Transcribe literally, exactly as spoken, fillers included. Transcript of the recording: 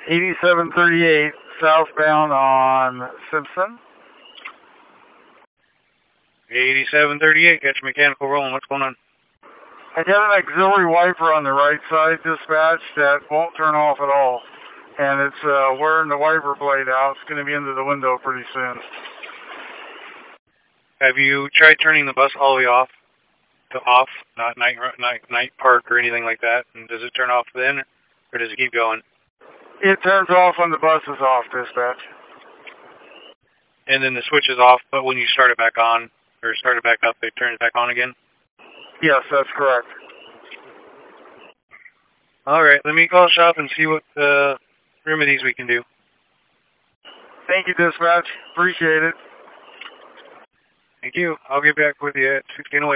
eighty-seven thirty-eight, southbound on Simpson. eighty-seven thirty-eight, got your mechanical rolling. What's going on? I got an auxiliary wiper on the right side, dispatch, that won't turn off at all. And it's uh, wearing the wiper blade out. It's going to be into the window pretty soon. Have you tried turning the bus all the way off to off, not night night night park or anything like that? And does it turn off then, or does it keep going? It turns off when the bus is off, dispatch. And then the switch is off, but when you start it back on, or start it back up, it turns back on again? Yes, that's correct. All right, let me call shop and see what uh, remedies we can do. Thank you, dispatch. Appreciate it. Thank you. I'll get back with you at sixteen oh eight.